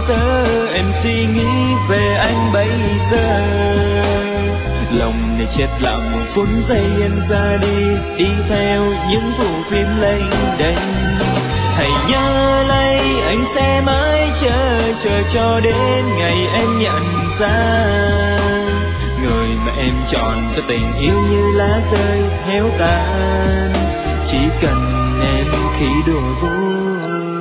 giờ em suy nghĩ về anh bây giờ. Lòng này chết lặng một phút giây em ra đi, đi theo những vụ phim lênh đênh. Hãy nhớ lấy anh sẽ mãi chờ cho đến ngày em nhận ra, người mà em chọn có tình yêu như lá rơi héo tàn, chỉ cần em khi đùa vui.